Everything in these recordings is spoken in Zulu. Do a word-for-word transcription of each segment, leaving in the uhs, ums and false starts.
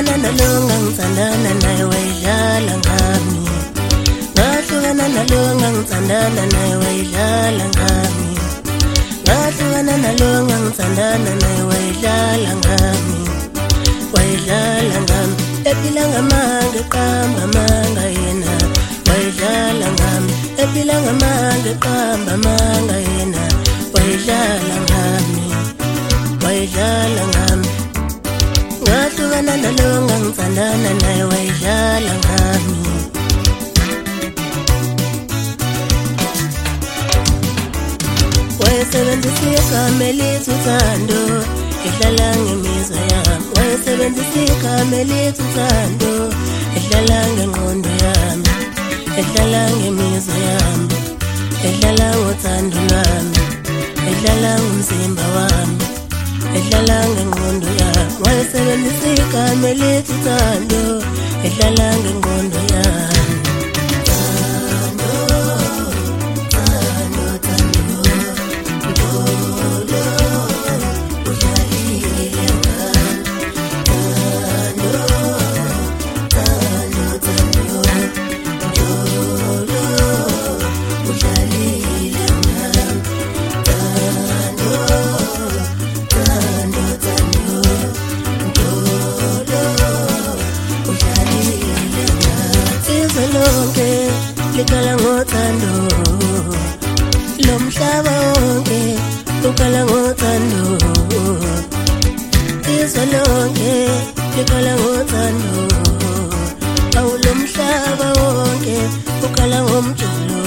Ngahlukana nalonga ngithandana naye wayidlala ngami. Ngahlukana nalonga ngithandana naye wayidlala ngami. Ngahlukana nalonga ngithandana naye wayidlala ngami. Wayidlala ngami ephila ngamanga eqamba amanga yena. Wayidlala ngami ephila ngamanga eqamba amanga yena. Wayidlala ngami, wayidlala ngami. Ngahlukana nalonga ngithandana naye wayidlala ngami. Wayesebenzisa igama elithi uthando ehlala ngemizwa yami. Wayesebenzisa igama elithi uthando ehlala ngengqondo yami. Ehlala ngemizwa yami, ehlala ngothando lwami, ehlala ngumzimba wami, ehlala ngengqondo yami. Wayesebenzisa igama elithi uthando ehlala ngengqondo yami. Likala ngothando lo mhlaba wonke ukala ngothando. Izwe lonke likala ngothando. Awu lo mhlaba wonke ukala ngomjolo.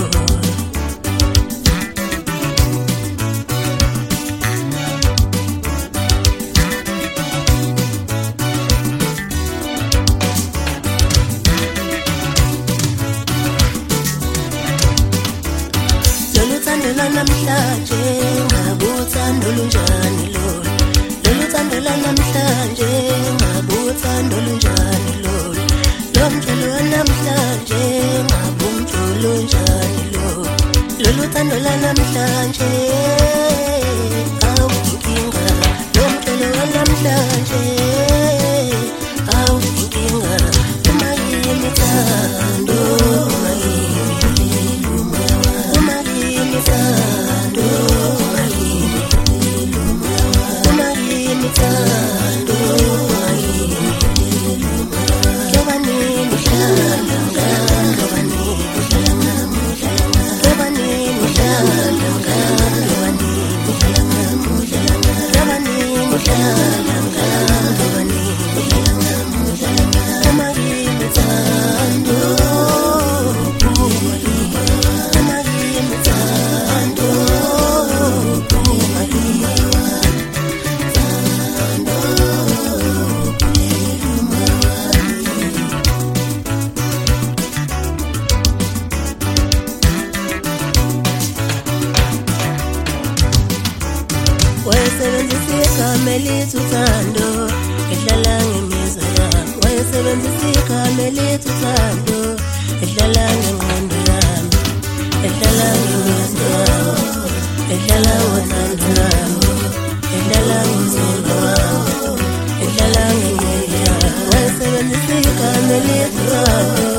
Namhlanje ngabuthando lunjani lolo. Lolu thando namhlanje ngabuthando lunjani lolo. Lo mjolo namhlanje ngabumjolo njani lolo. Lolu thando namhlanje awunkinga. Lo mjolo namhlanje awunkinga. Uma yimi thando, uma yimi uma yimi thando, uma yimi uma yimi thando, uma yimi Jobani muhlala ngam, Jobani muhlala ngam, Jobani muhlala ngam, Jobani muhlala ngam, Jobani muhlala ngam, Jobani muhlala ngam, uma yimi thando, uma yimi thando, uma yimi Wayesebenzisa igama elithi uthando ehlala ngemizwa yami. Wayesebenzisa igama elithi uthando ehlala ngengqondo yami. Ehlala ngemizwa yami, ehlala ngothando lwami, ehlala ngumzimba wami, ehlala ngengqondo yami. Wayesebenzisa igama elithi uthando